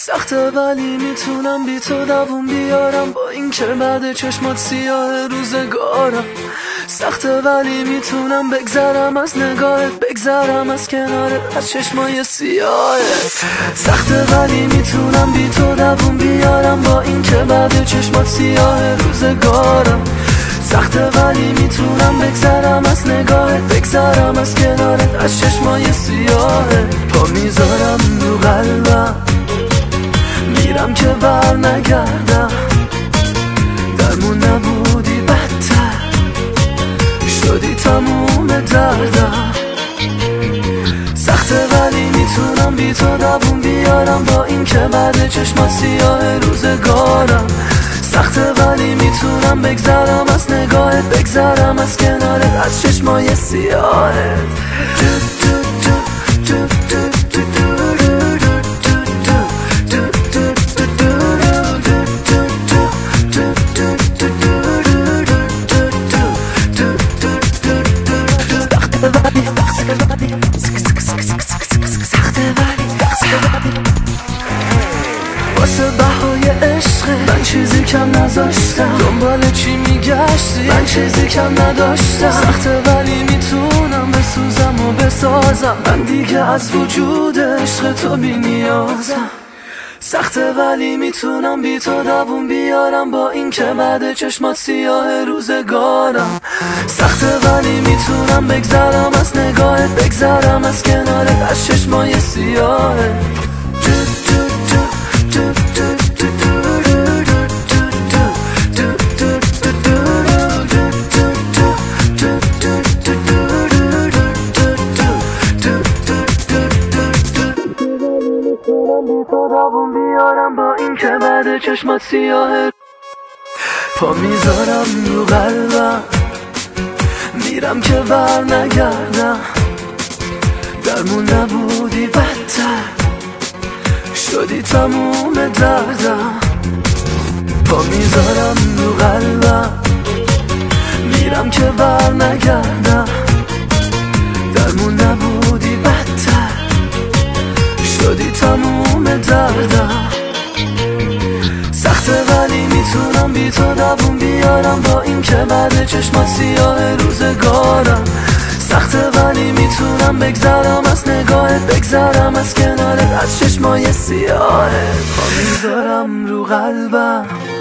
سخته ولی میتونم بی تو دووم بیارم، با این که بعد چشمات سیاه روزگارم. سخته ولی میتونم بگذرم از نگاهت، بگذرم از کنارت، از چشمای سیاهت. سخته ولی میتونم بی تو دووم بیارم، با این که بعد چشمات سیاه روزگارم. سخته ولی میتونم بگذرم از نگاهت، بگذرم از کنارت، از چشمای سیاهت. پا میذارم رو قلبم، میرم که بر نگردم. درمون نبودی بدتر شدی تموم دردم. سخته ولی میتونم بی تو دووم بیارم، با این که بعد چشمات سیاه روزگارم. سخته ولی میتونم بگذرم از نگاهت، بگذرم از کنارت، از چشمای سیاهت. واسه بهای عشق من چیزی کم نذاشتم، دنبال چی میگشتی من چیزی کم نداشتم. سخته ولی میتونم بسوزم و بسازم، من دیگه از وجود عشق تو بی نیازم. سخته ولی میتونم بی تو دووم بیارم، با این که بعد چشمات سیاه روزگارم. سخته ولی میتونم بگذرم از نگاهت، بگذرم از کنارت، از چشمای سیاهت. بی تو دووم بیارم، با این که بعد چشمات سیاهه. پا میذارم رو قلبم، میرم که بر نگردم. درمون نبودی بدتر شدی تموم دردم. پا میذارم رو قلبم، میرم که بر نگردم. درمون نبودی بدتر شدی تموم دردم. سخته ولی میتونم بی تو دووم بیارم، با این که بعد چشمات سیاه روزگارم. سخته ولی میتونم بگذرم از نگاهت، بگذرم از کنارت، از چشمای سیاهت. پا میذارم رو قلبم،